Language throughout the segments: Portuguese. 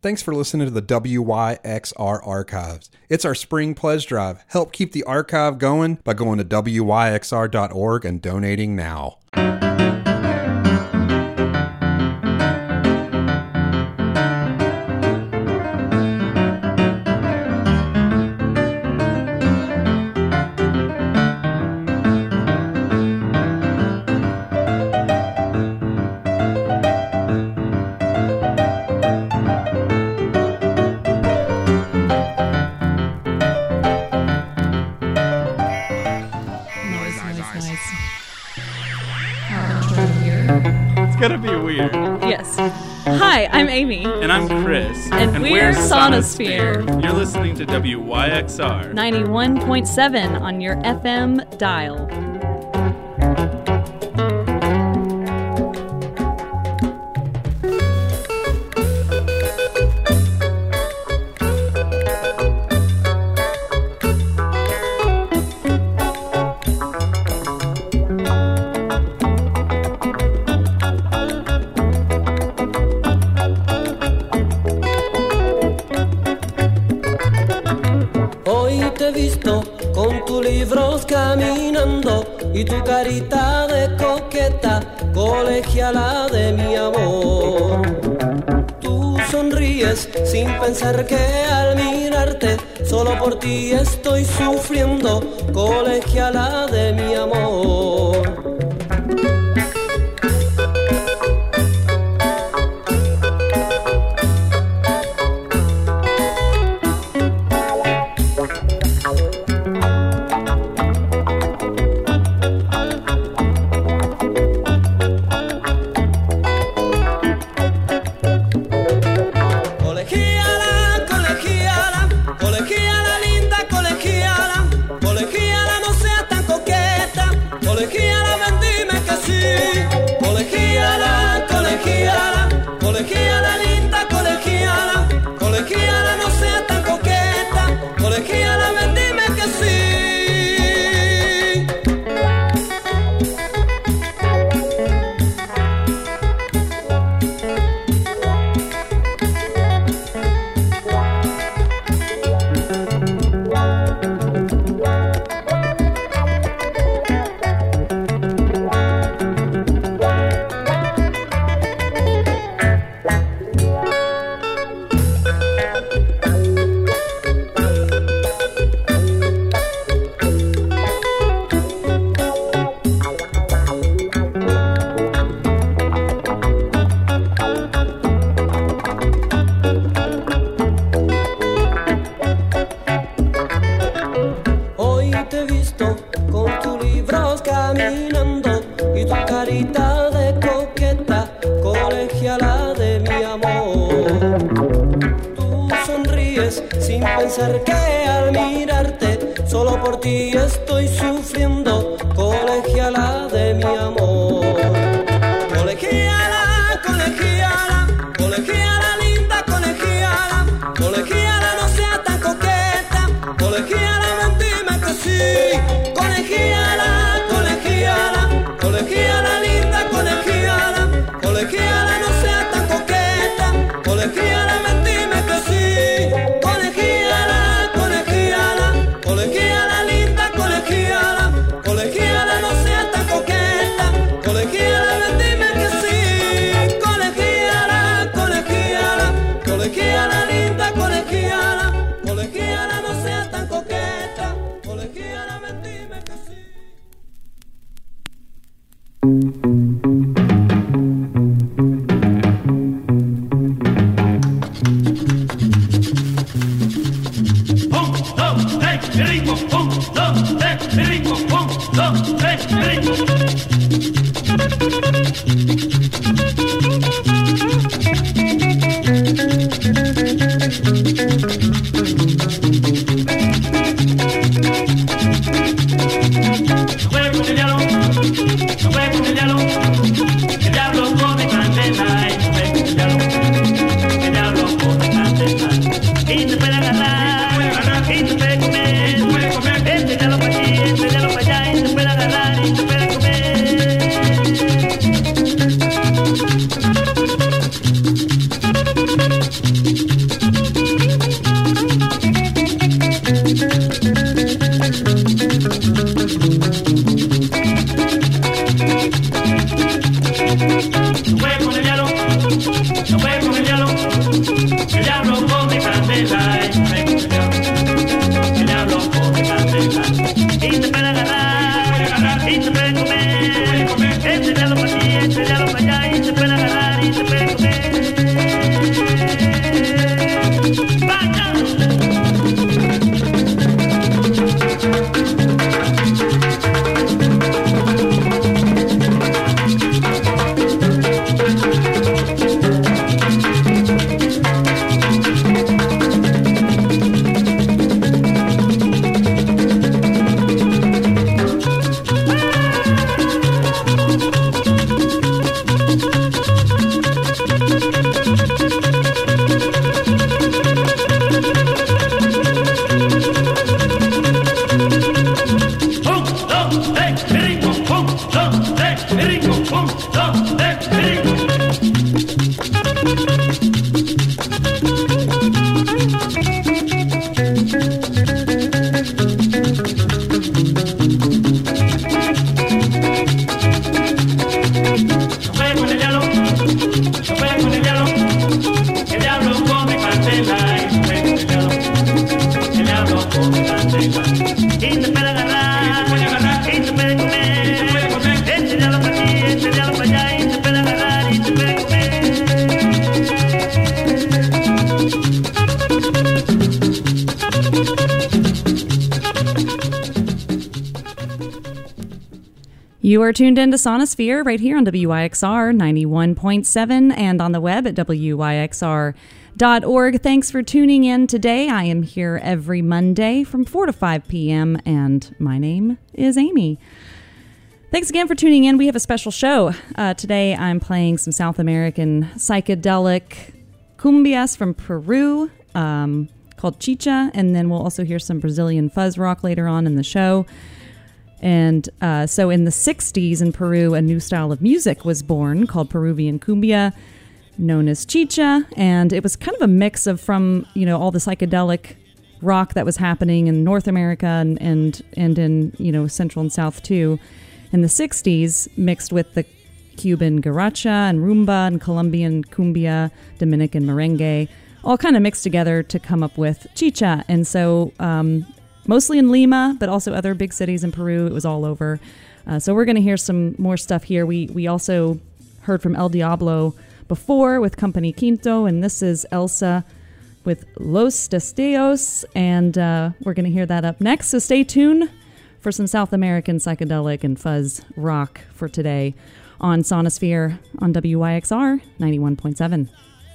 Thanks for listening to the WYXR Archives. It's our spring pledge drive. Help keep the archive going by going to wyxr.org and donating now. Gonna be weird. Yes. Hi, I'm Amy. And I'm Chris. And we're Sonosphere. You're listening to WYXR 91.7 on your FM dial. Caminando y tu carita de coqueta, colegiala de mi amor. Tú sonríes sin pensar que al mirarte, solo por ti estoy sufriendo, colegiala de mi amor. Colegiala, linda, colegiala, no sea tan coqueta. You are tuned into Sonosphere right here on WYXR 91.7 and on the web at WYXR.org. Thanks for tuning in today. I am here every Monday from 4 to 5 p.m. and my name is Amy. Thanks again for tuning in. We have a special show. Today I'm playing some South American psychedelic cumbias from Peru called Chicha, and then we'll also hear some Brazilian fuzz rock later on in the show. And so in the 60s in Peru, a new style of music was born called Peruvian cumbia, known as chicha. And it was kind of a mix of from, all the psychedelic rock that was happening in North America and in, Central and South too in the 60s, mixed with the Cuban guaracha and rumba and Colombian cumbia, Dominican merengue, all kind of mixed together to come up with chicha. And so mostly in Lima, but also other big cities in Peru. It was all over. So we're going to hear some more stuff here. We also heard from El Diablo before with Company Quinto, and this is Elsa with Los Destellos, and we're going to hear that up next. So stay tuned for some South American psychedelic and fuzz rock for today on Sonosphere on WYXR 91.7.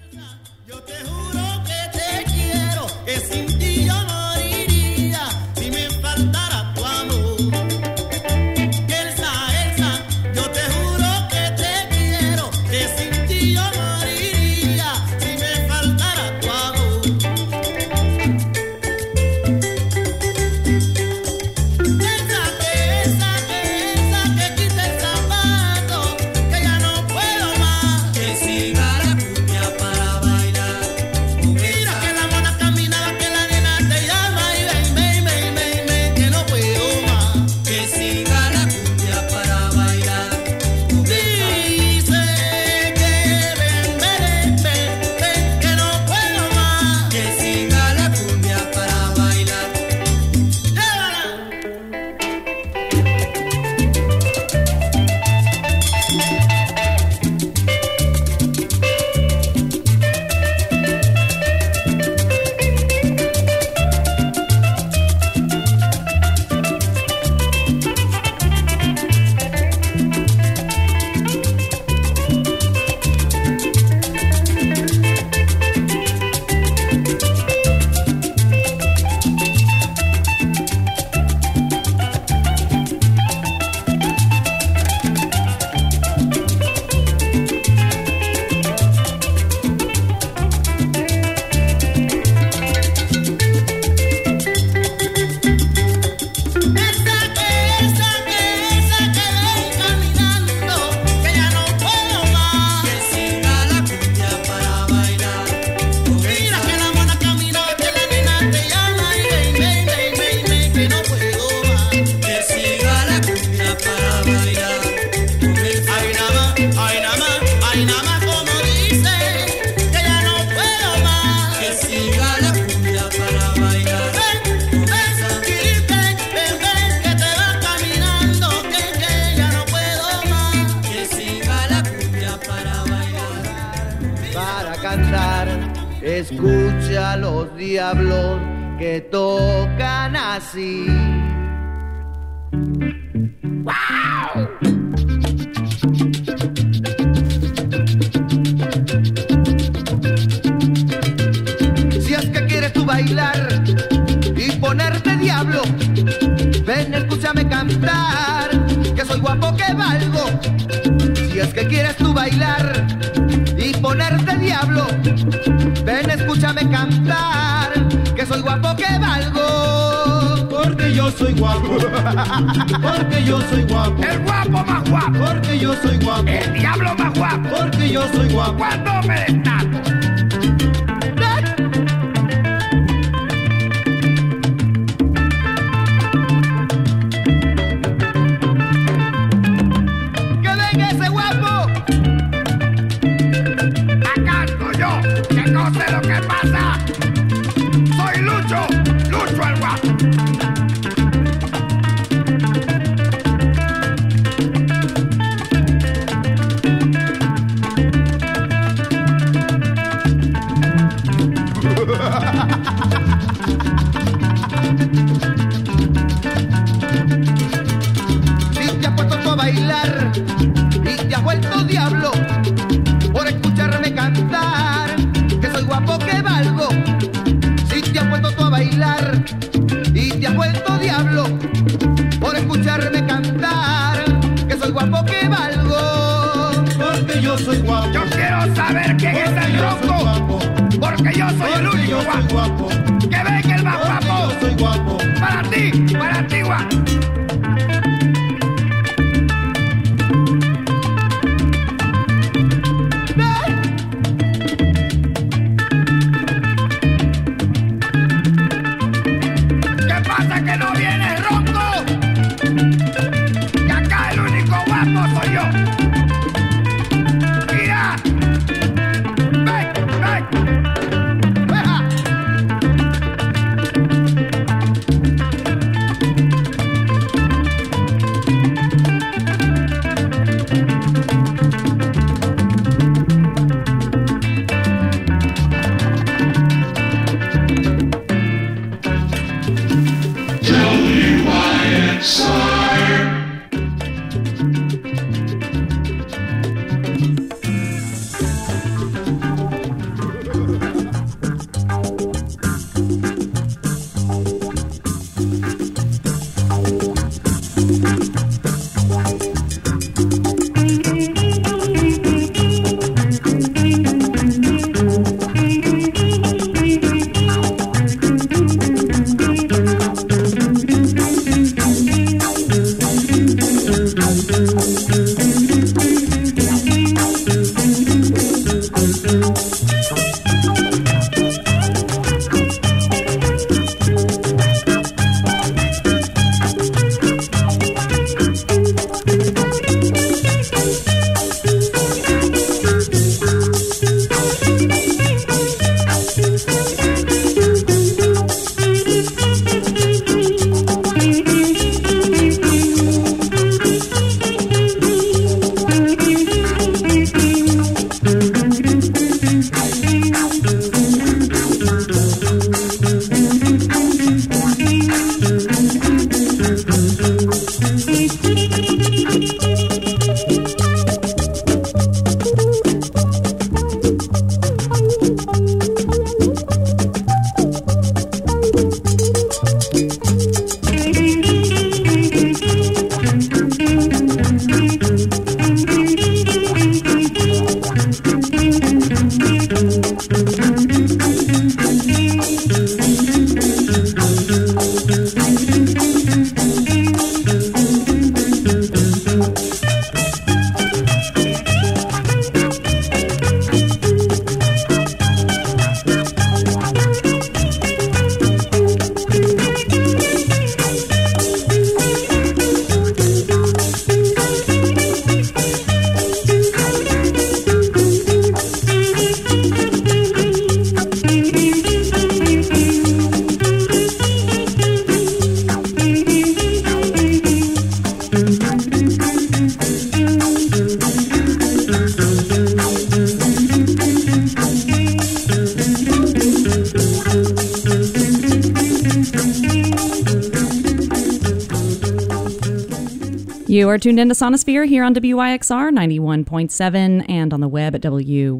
Escucha los diablos que tocan así. ¡Wow! Si es que quieres tú bailar y ponerte diablo, ven, escúchame cantar, que soy guapo que valgo. Si es que quieres tú bailar y ponerte diablo, ven, escúchame cantar, que soy guapo que valgo. Porque yo soy guapo, porque yo soy guapo. El guapo más guapo, porque yo soy guapo. El diablo más guapo, porque yo soy guapo. Cuando me destaco. Que venga ese guapo. Acá estoy yo, que no sé lo que pasa. Soy Lucho, Lucho el guapo. Si te has puesto tú a bailar bailar y te has vuelto diablo por escucharme cantar, que soy guapo que valgo. Porque yo soy guapo. Yo quiero saber quién es el Yo soy ronco, guapo. porque yo soy el Porque único yo soy guapo. guapo. Que venga el más Porque guapo. yo soy guapo. Para ti, guapo. ¿Qué pasa que no viene ronco? Que acá el único guapo soy yo. Mira. Ven. ¡Veja! You are tuned into Sonosphere here on WYXR 91.7 and on the web at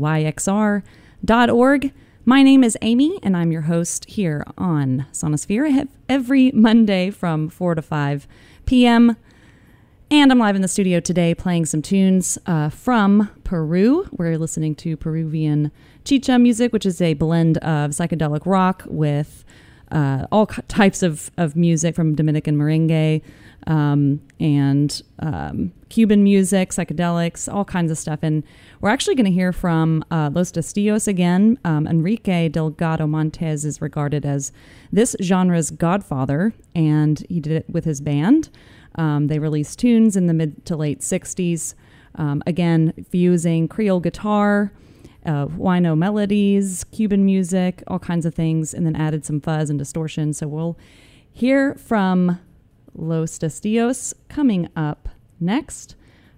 WYXR.org. My name is Amy, and I'm your host here on Sonosphere every Monday from 4 to 5 p.m. And I'm live in the studio today playing some tunes from Peru. We're listening to Peruvian chicha music, which is a blend of psychedelic rock with all types of music from Dominican merengue, and Cuban music, psychedelics, all kinds of stuff. And we're actually going to hear from Los Castillos again. Enrique Delgado Montes is regarded as this genre's godfather, and he did it with his band. They released tunes in the mid to late 60s, again, fusing Creole guitar, Huayno melodies, Cuban music, all kinds of things, and then added some fuzz and distortion. So we'll hear from Los Castillos coming up next.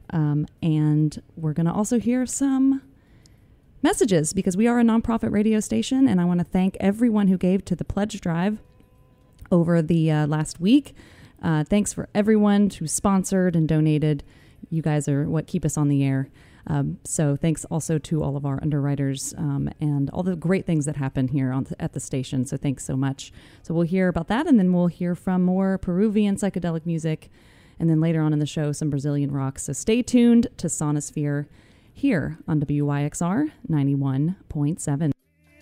And we're going to also hear some messages because we are a nonprofit radio station, and I want to thank everyone who gave to the pledge drive over the last week. Thanks for everyone who sponsored and donated. You guys are what keep us on the air. So thanks also to all of our underwriters and all the great things that happen here at the station. So thanks so much. So we'll hear about that, and then we'll hear from more Peruvian psychedelic music, and then later on in the show, some Brazilian rock. So stay tuned to Sonosphere here on WYXR 91.7.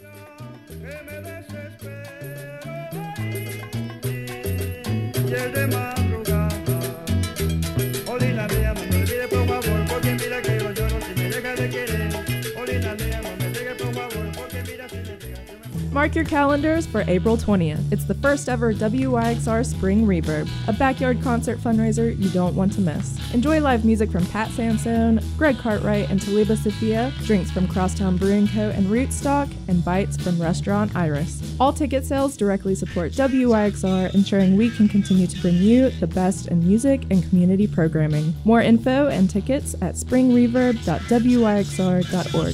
Mark your calendars for April 20th. It's the first ever WYXR Spring Reverb, a backyard concert fundraiser you don't want to miss. Enjoy live music from Pat Sansone, Greg Cartwright, and Taliba Sophia, drinks from Crosstown Brewing Co. and Rootstock, and bites from Restaurant Iris. All ticket sales directly support WYXR, ensuring we can continue to bring you the best in music and community programming. More info and tickets at springreverb.wyxr.org.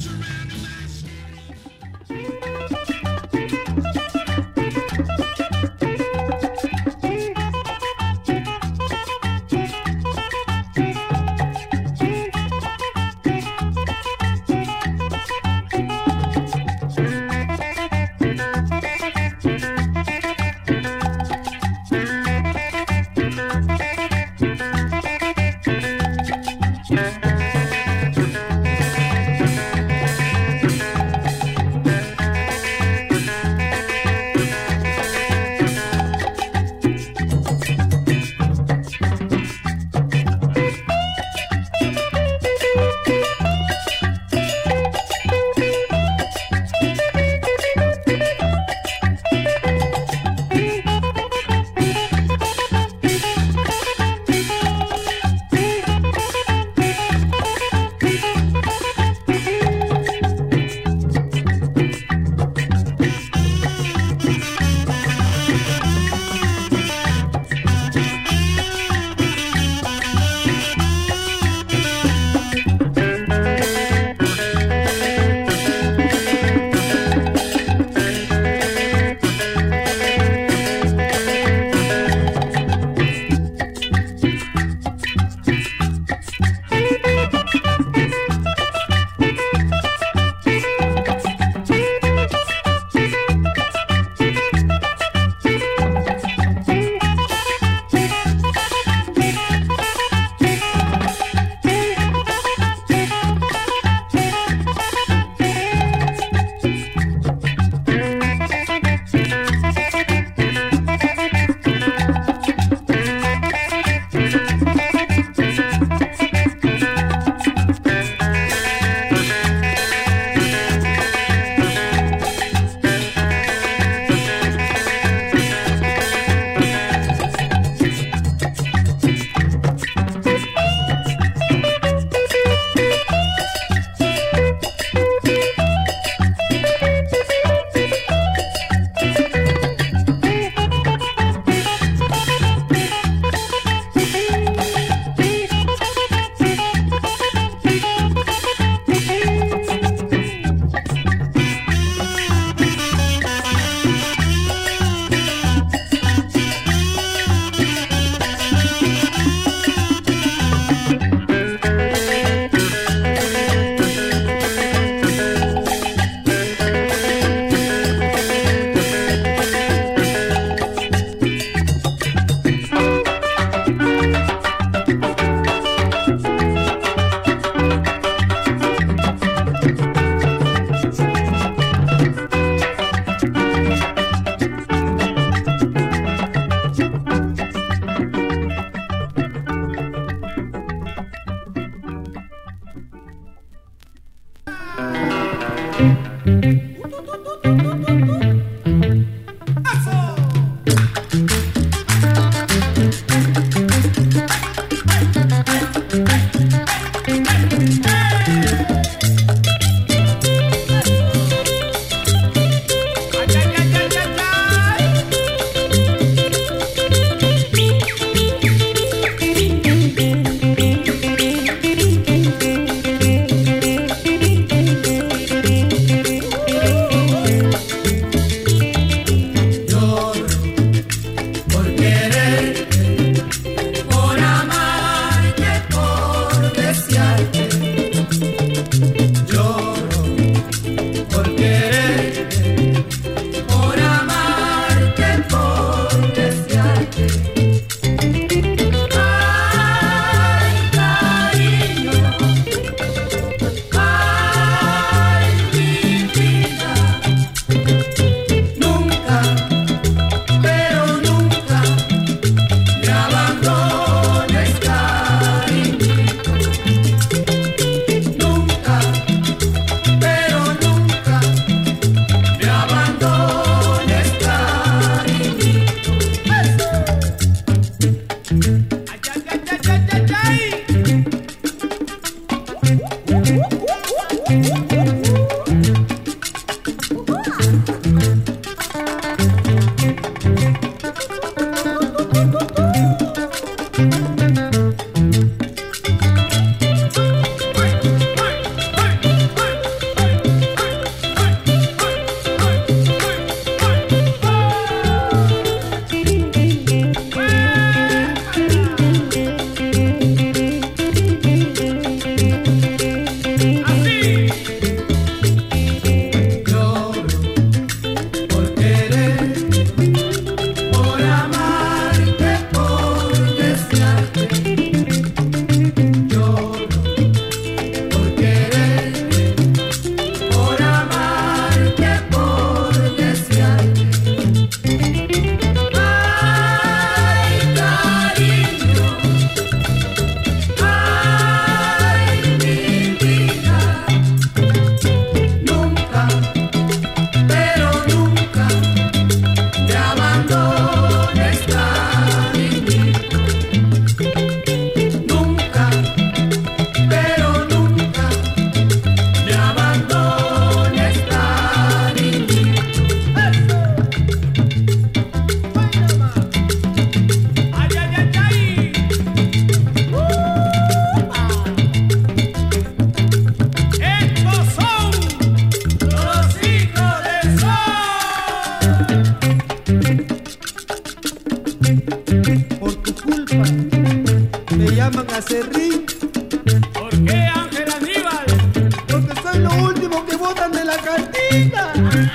Por tu culpa me llaman a Cerrín. ¿Por qué, Ángel Aníbal? Porque soy lo último que botan de la cantina.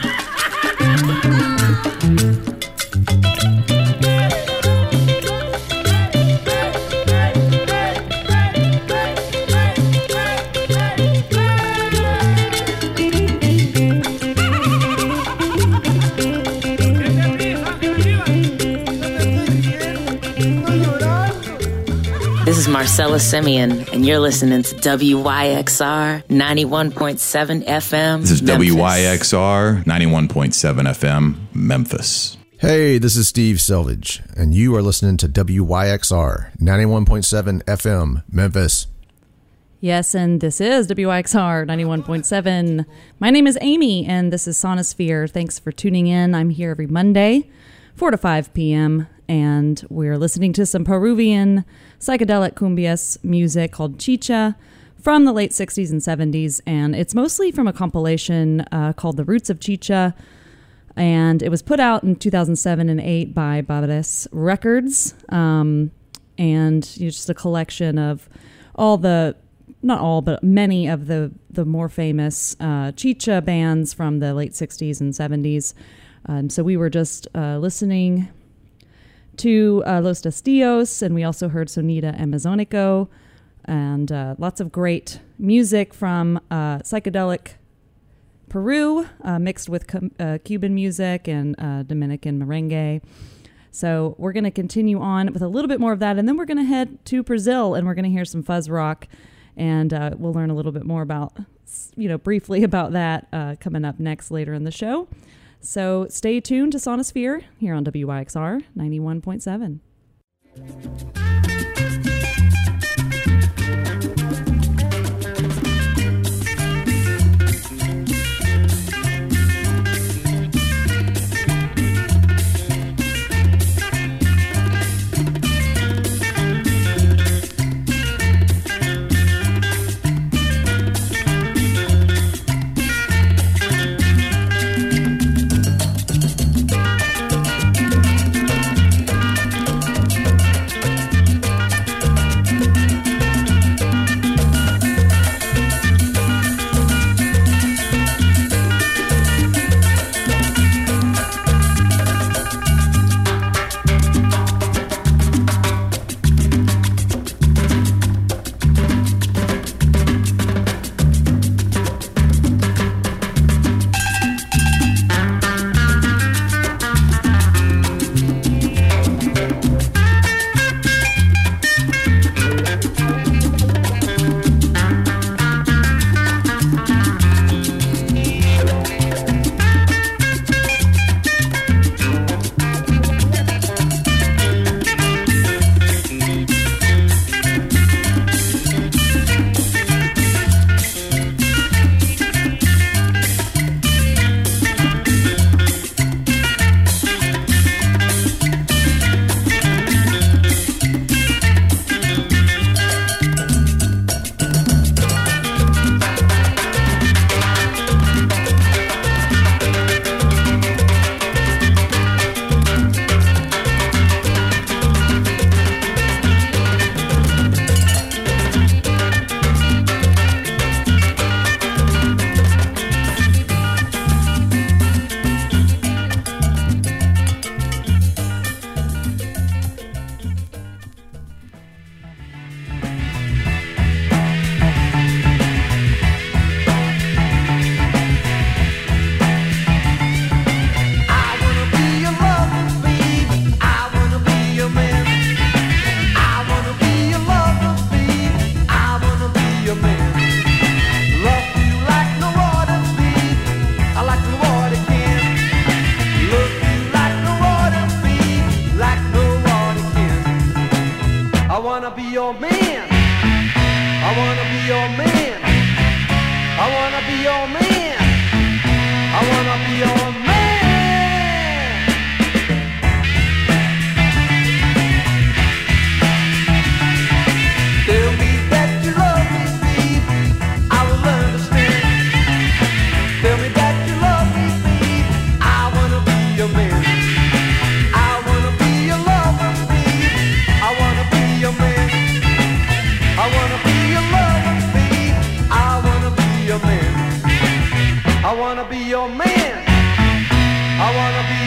This is Marcella Simeon, and you're listening to WYXR 91.7 FM. This is Memphis. WYXR 91.7 FM, Memphis. Hey, this is Steve Selvage, and you are listening to WYXR 91.7 FM, Memphis. Yes, and this is WYXR 91.7. My name is Amy, and this is Sonosphere. Thanks for tuning in. I'm here every Monday, 4 to 5 p.m., and we're listening to some Peruvian psychedelic cumbias music called Chicha from the late 60s and 70s, and it's mostly from a compilation called The Roots of Chicha, and it was put out in 2007 and 8 by Babres Records, and just a collection of all the, not all, but many of the more famous Chicha bands from the late 60s and 70s. So we were just listening to Los Castillos, and we also heard Sonida Amazonico, and lots of great music from psychedelic Peru, mixed with Cuban music and Dominican merengue. So we're going to continue on with a little bit more of that, and then we're going to head to Brazil, and we're going to hear some fuzz rock, and we'll learn a little bit more about, briefly about that coming up next later in the show. So stay tuned to Sonosphere here on WYXR 91.7.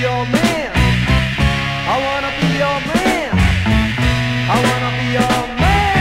your man. I wanna be your man. I wanna be your man.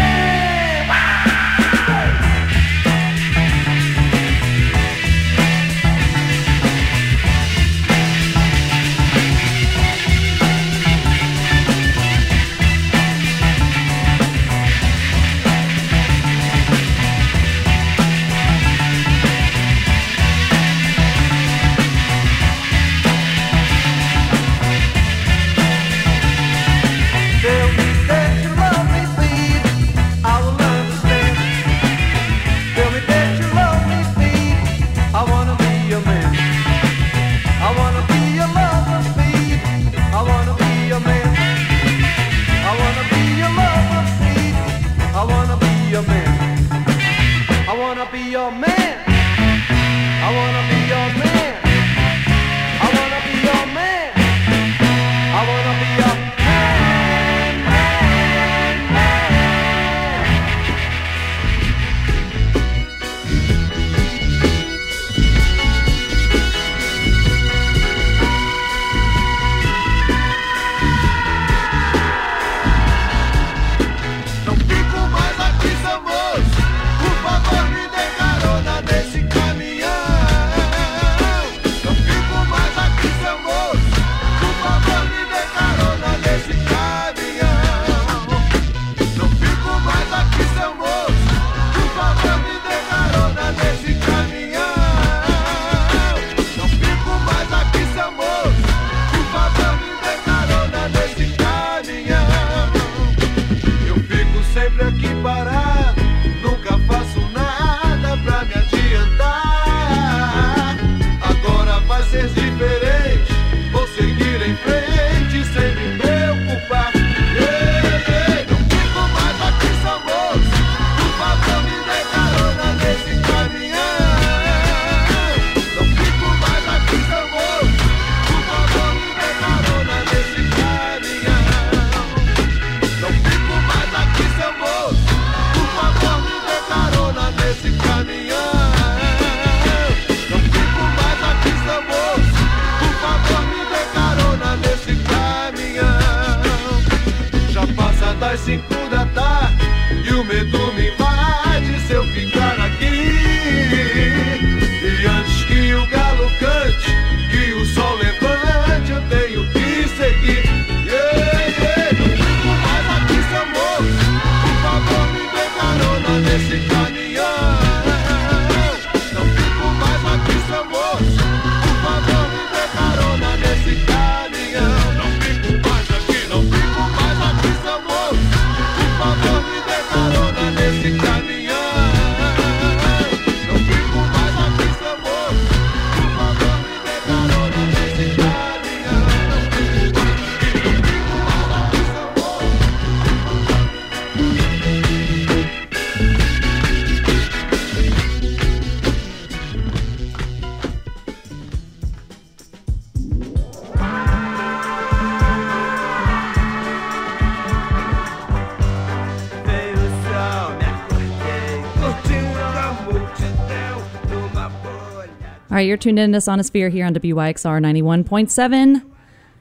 All right, you're tuned in to Sonosphere here on WYXR 91.7. You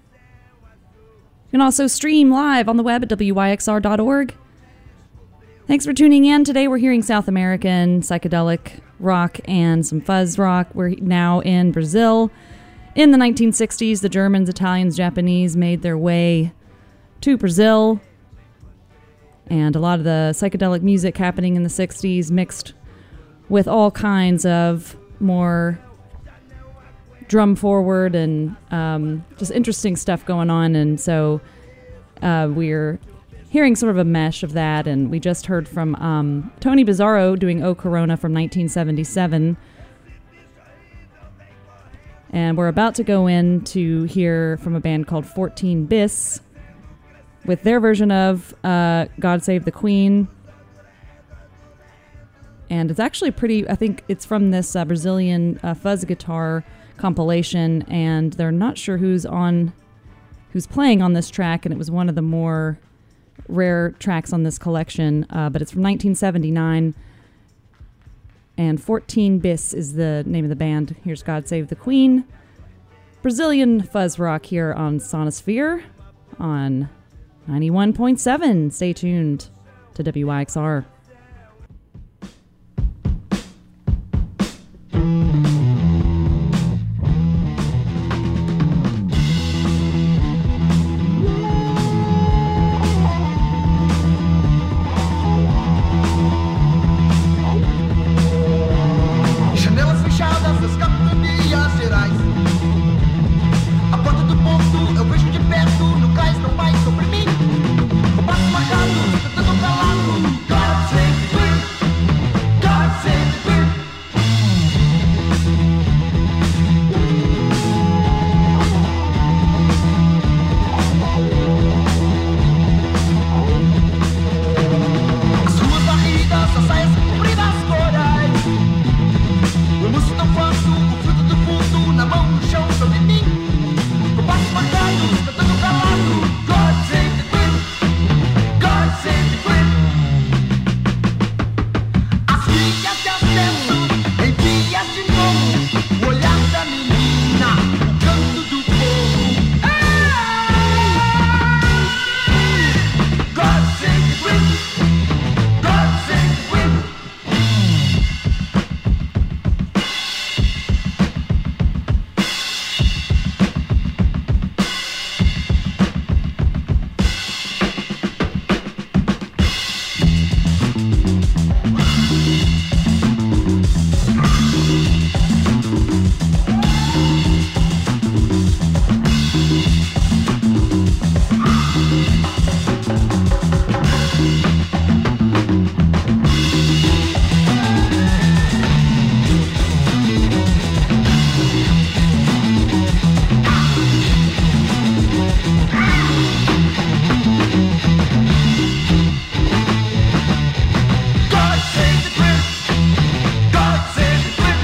can also stream live on the web at wyxr.org. Thanks for tuning in. Today we're hearing South American psychedelic rock and some fuzz rock. We're now in Brazil. In the 1960s, the Germans, Italians, Japanese made their way to Brazil. And a lot of the psychedelic music happening in the 60s mixed with all kinds of more drum forward and just interesting stuff going on. And so we're hearing sort of a mesh of that. And we just heard from Tony Bizzarro doing O Corona from 1977. And we're about to go in to hear from a band called 14 Bis with their version of God Save the Queen. And it's actually pretty, I think it's from this Brazilian fuzz guitar compilation, and they're not sure who's playing on this track, and it was one of the more rare tracks on this collection, but it's from 1979, and 14 Bis is the name of the band. Here's God Save the Queen. Brazilian fuzz rock here on Sonosphere on 91.7. Stay tuned to WYXR. Janelas fechadas das capitanias gerais. A porta do ponto eu vejo de perto. No cais não vai sobre mim. O passo marcado, tentando calado. God save the Queen. God save the Queen. As ruas varridas, as saias compridas, corais. O músico tão fácil, o fruto do fundo na mão, no chão, sobre mim. O passo marcado, cantando calado. God save the Queen. God save the Queen. As filhas de acesso, envias de novo. O olhar da menina, o canto do povo. God save the Queen. God save the Queen. God save the Queen. God save the Queen.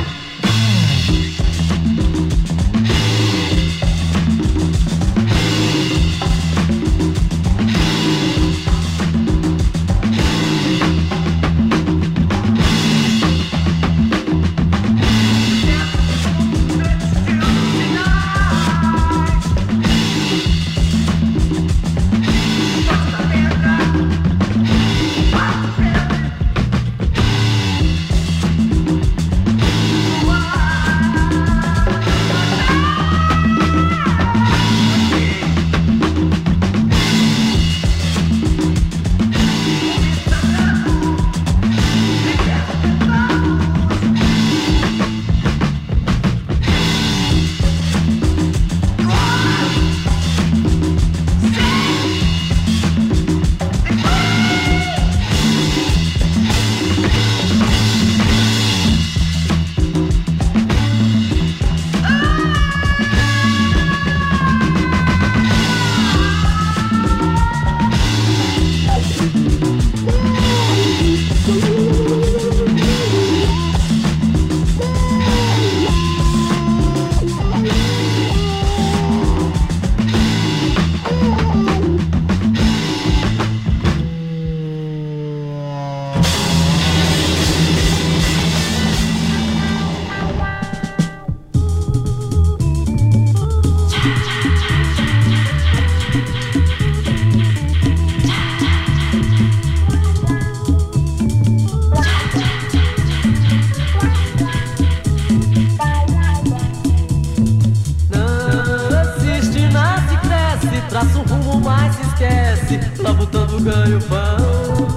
Nasce, nasce, cresce, traça um rumo, mas se esquece, labutando ganha o pão.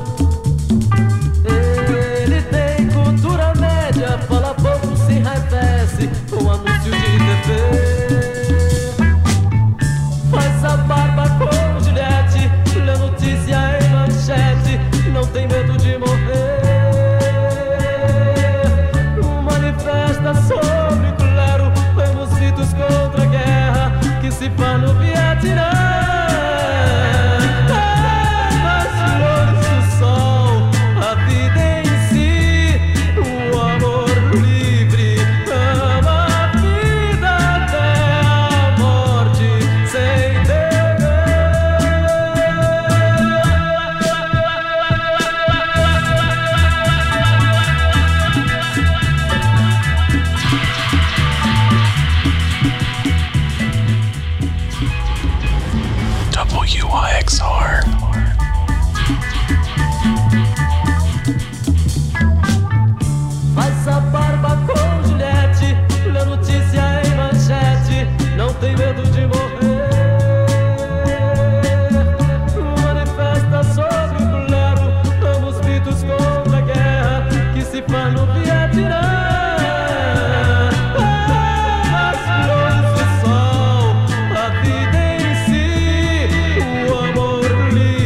Ele tem cultura média, fala pouco, se enraivece com anúncio de TV. Faz a barba com Juliette, lê notícia em manchete, não tem medo de morrer. Manifesta sobre clero, vemos ritos contra a guerra que se faz no Vietnã. Nas flores do sol, a vida em si, o amor livre, ama a vida até a morte, sem WYXR. Faz a barba com Juliette, lê notícia em manchete, não tem medo de morrer. Manifesta sobre o clero, ambos mitos contra a guerra que se faz no Vietnã. As flores do sol, a vida em si, o amor livre.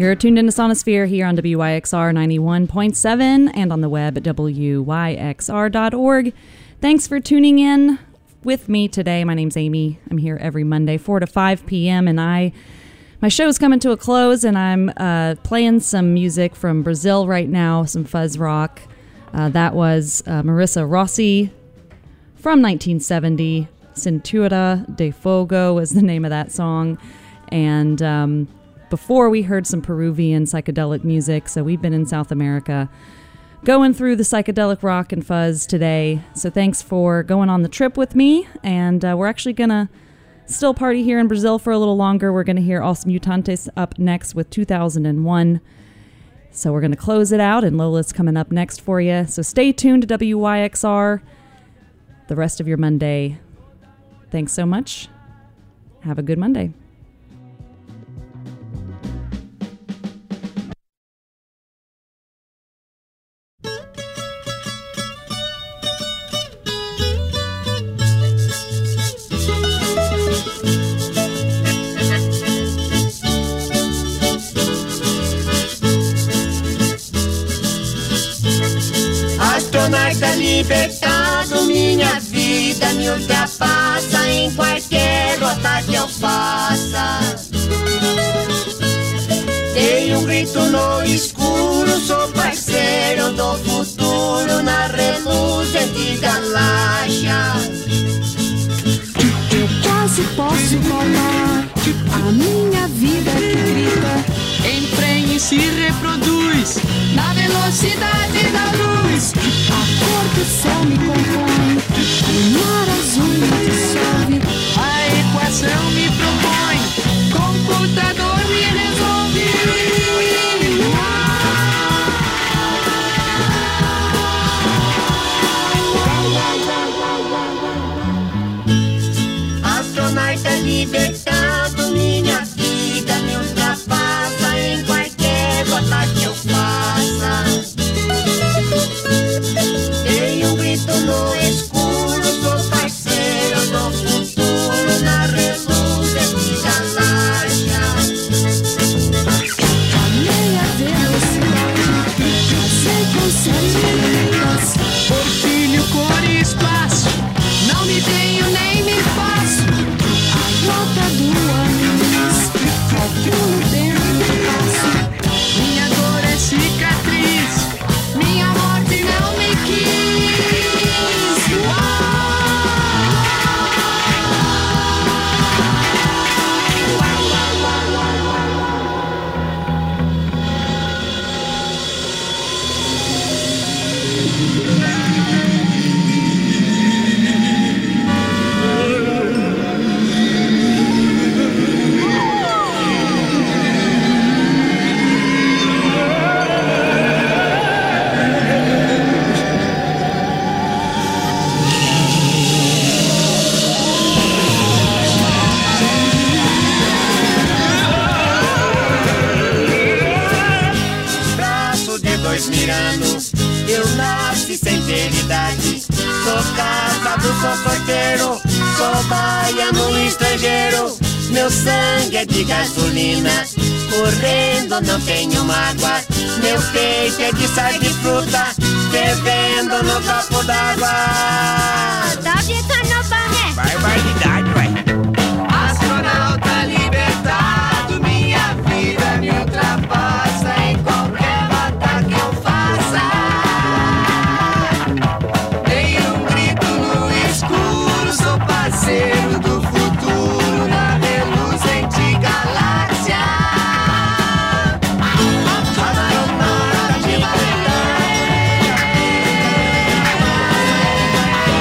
You're tuned into Sonosphere here on WYXR 91.7 and on the web at WYXR.org. Thanks for tuning in with me today. My name's Amy. I'm here every Monday, 4 to 5 p.m. and my show's coming to a close, and I'm playing some music from Brazil right now, some fuzz rock. That was Marissa Rossi from 1970. Cintura de Fogo was the name of that song. And before we heard some Peruvian psychedelic music, so we've been in South America going through the psychedelic rock and fuzz today. So thanks for going on the trip with me, and we're actually going to still party here in Brazil for a little longer. We're going to hear Os Mutantes up next with 2001. So we're going to close it out, and Lola's coming up next for you. So stay tuned to WYXR the rest of your Monday. Thanks so much. Have a good Monday. Astronauta libertado, minha vida me ultrapassa em qualquer rota que eu faça. Dei grito no escuro, sou parceiro do futuro na reluzente galáxia. Eu quase posso falar a minha vida que grita, emprenha e se reproduz na velocidade da luz. A cor do céu me compõe, o mar azul me dissolve, a equação me propõe, computador me resolve. Astronauta libertado, minha vida me ultrapassa em qualquer rota que eu faça. Dei grito no escuro, sou parceiro do futuro na reluzente galáxia. A meia velocidade, passei com 7 letras. Por filho, cor e espaço, não me tenho nem me faço. A rota do anis, calculo o tempo que passo. Minha dor é cicatriz, minha morte não me quis. Mirando, eu nasci sem ter idade. Sou casado, sou solteiro, sou baiano estrangeiro. Meu sangue é de gasolina, correndo não tenho mágoa. Meu peito é de sal de fruta, fervendo no copo d'água. Tá ficando bom, né? Barbaridade, ué. Astronauta libertado, minha vida me ultrapassa em qualquer que eu faça. Dei grito no escuro, sou parceiro do futuro na reluzente galáxia. Astronauta libertado.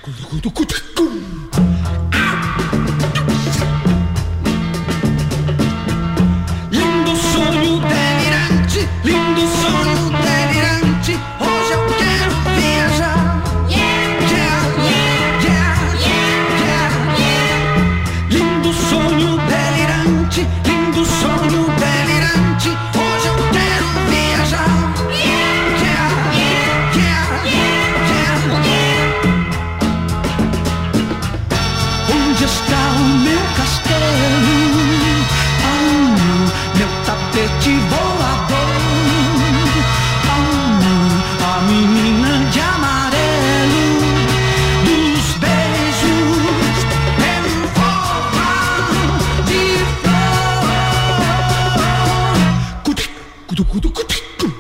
Lindo sonho delirante, lindo sonho delirante. Hoje eu quero viajar. Yeah, yeah, yeah, yeah, yeah. Lindo sonho delirante, lindo sonho delirante. Hoje eu quero viajar. Yeah, yeah, yeah, yeah, yeah. Onde está o meu castelo? Meu tapete voador. A menina de amarelo dos beijos em forma de flor. Cuti, cutu, cutu, cuti, cutu.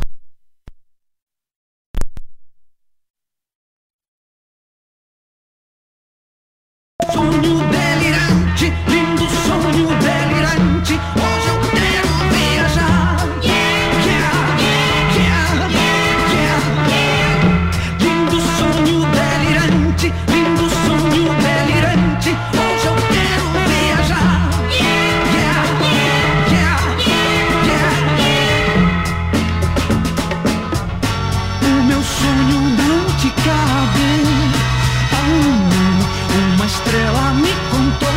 Sonho delirante, lindo sonho delirante. Hoje eu quero viajar. Yeah, yeah, yeah, yeah, yeah. Lindo sonho delirante, lindo sonho delirante. Hoje eu quero viajar. Yeah, yeah, yeah, yeah, yeah. O meu sonho não te cabe. Uma estrela me contou.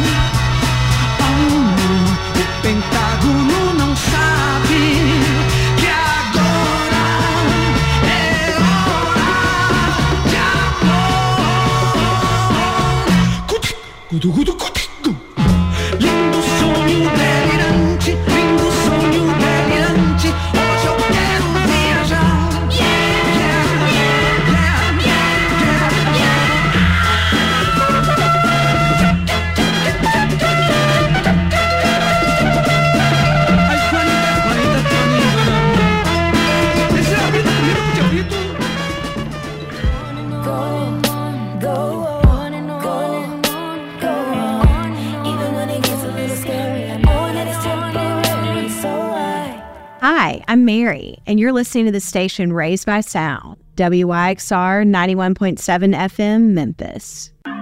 O Pentágono não sabe que agora é hora de amor. Cuti, cutu, cutu, cuti, cutu. Lindo sonho delirante, lindo sonho delirante. Hoje eu quero viajar. Yeah, yeah, yeah, yeah, yeah, yeah. Hi, I'm Mary, and you're listening to the station Raised by Sound, WYXR 91.7 FM, Memphis.